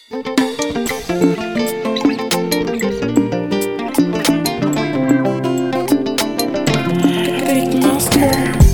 Big monster.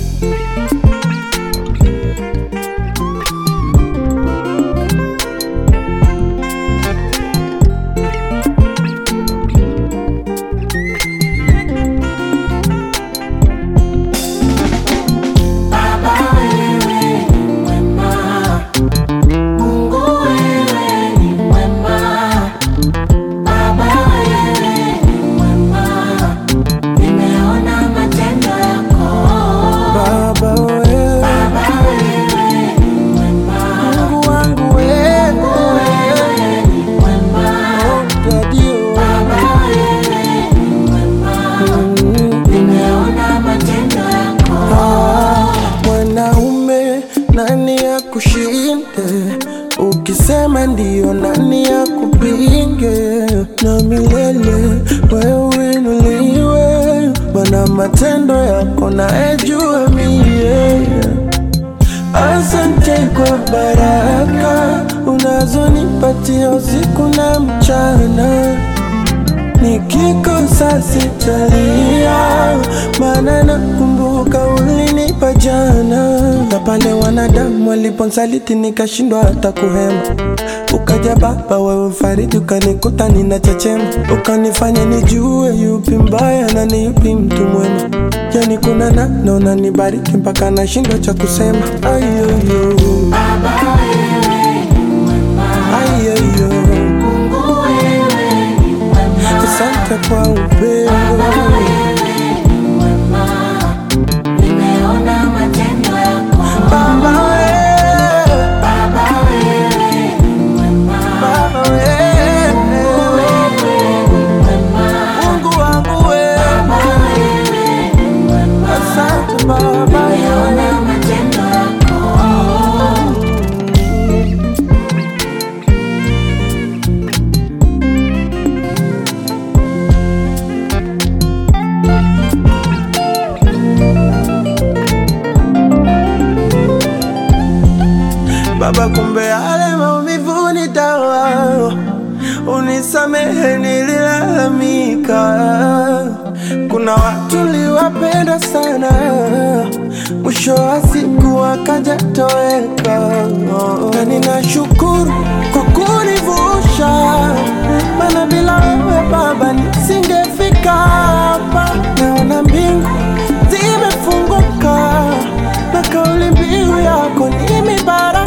Nani ya kushinde? Ukisema ndio nani ya kupinge? Na milele wewe inuliwe, maana matendo yako naejua mie. Asante kwa baraka unazonipatia usiku na mchana. Nikikosa sitalia, maana nakumbuka ulinipa jana. Na pale wanadamu waliponisaliti nikashindwa hata kuhema, ukaja Baba wewe mfariji, ukanikuta ninachechema. Ukanifanya nijue yupi mbaya na ni yupi mtu mwema. Yani kuna na unanibariki mpaka nashindwa cha kusema. Ayoyo Baba wewe ni mwema, ayoyo, Mungu wewe ni mwema, asante kwa upendo. Baba wewe ni mwema, nimeona matendo yako. Baba wewe, Baba wewe ni mwema, Baba wewe, Mungu wewe ni mwema, Mungu wangu wewe, Baba wewe ni mwema, asante Baba wewe. nimeona matendo yako. Baba, kumbe yale maumivu ni dawa, unisamehe nililalamika. Kuna watu liwapenda sana, mwisho wa siku wakaja toweka. Na ninashukuru kwa kunivusha, maana bila wewe Baba nisingefika hapa. Naona mbingu zimefunguka na kauli mbiu yako ni mibaraka.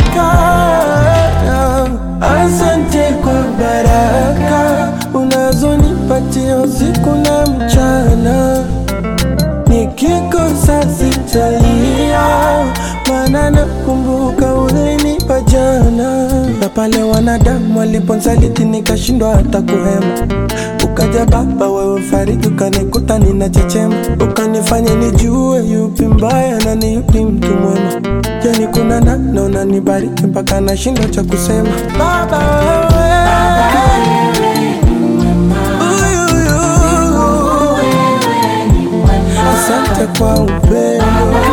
Asante kwa baraka unazonipatia usiku na mchana. Nikikosa sitalia, maana nakumbuka ulinipa jana. Na pale wanadamu waliponisaliti nikashindwa hata kuhema, ukaja Baba wewe mfariji, ukanikuta ninachechema. Ukanifanya nijue yupi mbaya na ni yupi mtu mwema. Yani kuna na unanibariki mpaka nashindwa cha kusema. Baba wewe, Wewe ni mwema, asante kwa upendo.